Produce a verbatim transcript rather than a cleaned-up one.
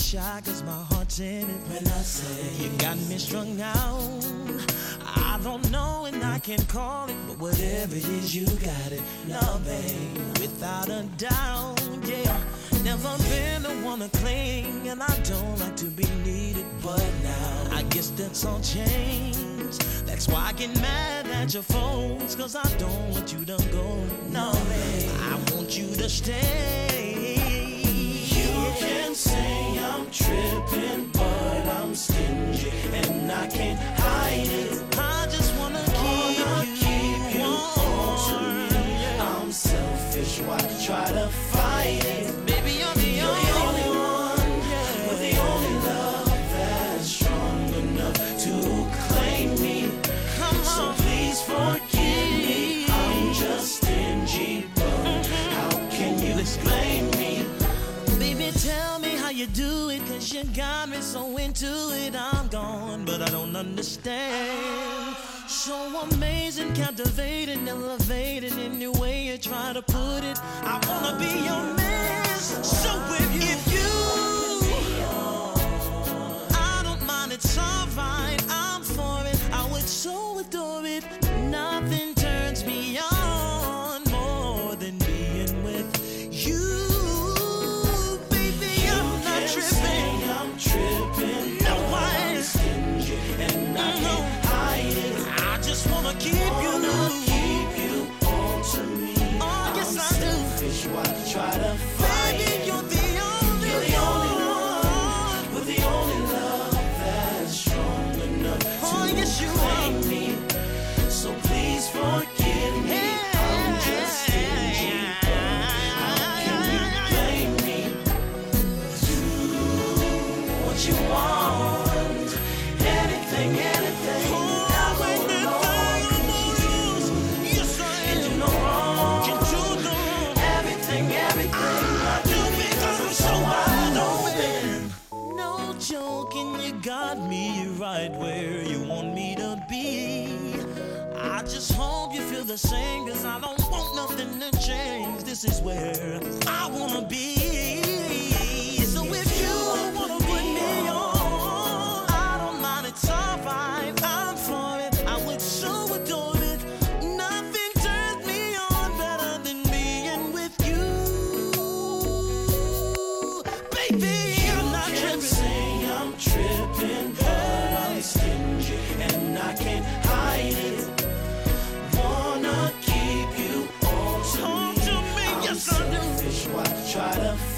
shy cause my heart's in it. When I say you got me strung out, I don't know and I can't call it, but whatever it is, you got it. Love, babe, without a doubt, yeah. Never been the one to cling, and I don't like to be needed, but now I guess that's all changed. That's why I get mad at your folks, cause I don't want you to go. No, babe, I want you to stay. You can say I'm tripping, but I'm stingy, and I can't hide it. I just wanna keep wanna you, keep you on to me. I'm selfish, why try to fight it? Baby, you're the you're only, the only one, yeah. With the only love that's strong enough to claim me. Come on. So please forgive me, I'm just stingy, but mm-hmm. How can you explain me? Baby, tell me how you do it, cause you got me so into it. I'm gone, but I don't understand. So amazing, captivating, elevating, any way you try to put it. I wanna be your man. So if you, if you I don't mind, it's alright, I'm for it. I would so adore it. Nothing turns me on more than being with you. I'm tripping, no, I'm stingy, and I can't hide it. I just wanna keep you, wanna keep you on to me. Oh, I'm yes, I selfish, do. Why try to fight? Baby, you're the only, you're the only one with the only love that's strong enough oh, to yes, you claim are. Me. So please forgive me. Hey, I'm just stingy. How can you blame me? What you want, anything, anything. Oh, I'm anything, yes, I am. Can do no wrong, can do no wrong. Everything, everything I do because I'm so wide open. No joking, you got me right where you want me to be. I just hope you feel the same, cause I don't want nothing to change. This is where I wanna be. So if you wanna put me on, I don't mind, it's alright, I'm for it. I would so adore it. Nothing turns me on better than being with you. Baby, I'm not tripping. Say I'm tripping, but I'm stingy, and I can't hide it. Wanna keep you all to me. To me. Yes, I do. Why try to